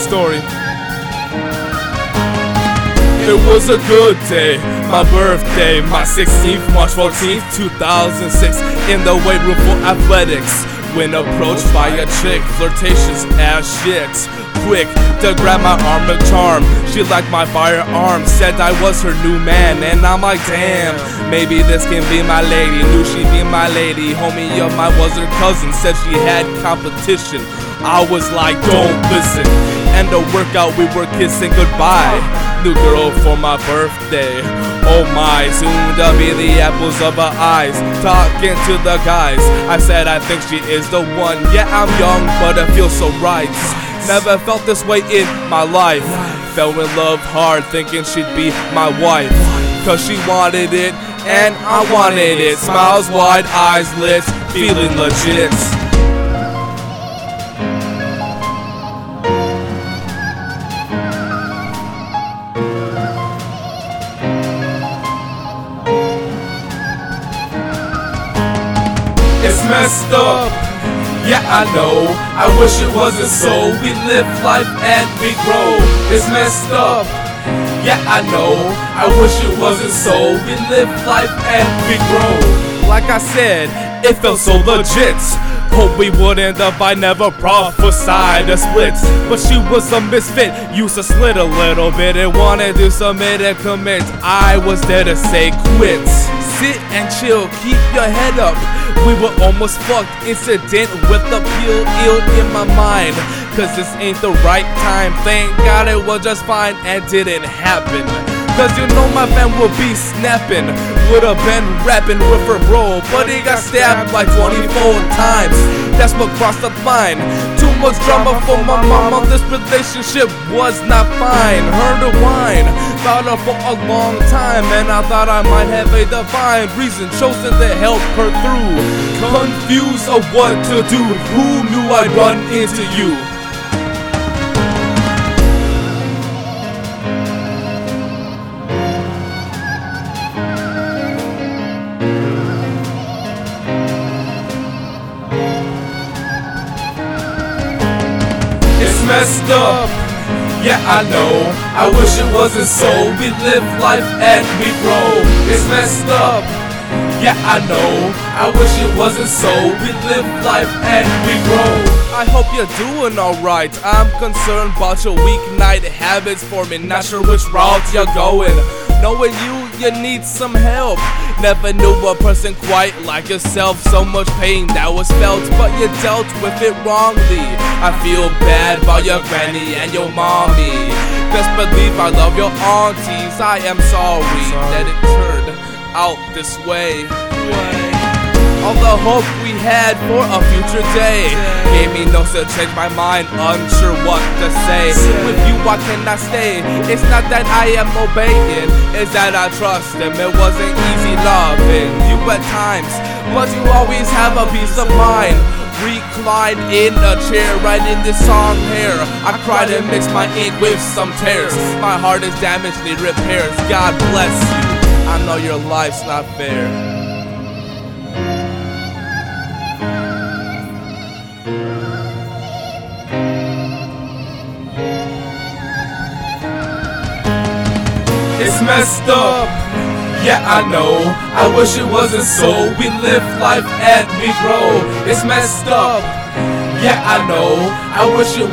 story. It was a good day, my birthday, my 16th, March 14th, 2006, in the weight room for athletics. When approached by a chick, flirtatious as shit, quick to grab my arm and charm. She liked my firearm, said I was her new man, and I'm like, damn, maybe this can be my lady. Knew she'd be my lady. Homie of mine was her cousin, said she had competition. I was like, don't listen. And the workout, we were kissing goodbye. New girl for my birthday. Oh my, soon to be the apples of her eyes. Talking to the guys, I said I think she is the one. Yeah, I'm young, but it feels so right. Never felt this way in my life. Fell in love hard, thinking she'd be my wife. Cause she wanted it, and I wanted it. Smiles wide, eyes lit, feeling legit. It's messed up, yeah I know, I wish it wasn't so. We live life and we grow. It's messed up, yeah I know, I wish it wasn't so. We live life and we grow. Like I said, it felt so legit. Hope we wouldn't have, I never prophesied a split. But she was a misfit, used to slit a little bit and wanted to submit and commit. I was there to say quit. Sit and chill, keep your head up. We were almost fucked, incident with the peel ill in my mind. Cause this ain't the right time, thank God it was just fine and didn't happen. Cause you know my fan would be snapping. Would've been rapping with her bro, but he got stabbed like 24 times. That's what crossed the line. Too much drama for my mama, this relationship was not fine. Her to whine, thought her for a long time, and I thought I might have a divine reason chosen to help her through. Confused of what to do, who knew I'd run into you? It's messed up, yeah I know, I wish it wasn't so. We live life and we grow. It's messed up, yeah I know, I wish it wasn't so. We live life and we grow. I hope you're doing alright. I'm concerned about your weeknight habits forming. Not sure which route you're going. Knowing you need some help. Never knew a person quite like yourself. So much pain that was felt, but you dealt with it wrongly. I feel bad about your granny and your mommy. Best believe I love your aunties. I am sorry that it turned out this way. All the hope we had for a future day gave me no to change my mind, unsure what to say. With you I cannot stay. It's not that I am obeying, it's that I trust him. It wasn't easy loving you at times, but you always have a peace of mind. Reclined in a chair, writing this song here. I cried and mixed my ink with some tears. My heart is damaged, need repairs. God bless you, I know your life's not fair. It's messed up, yeah I know, I wish it wasn't so. We live life and we grow. It's messed up, yeah I know, I wish it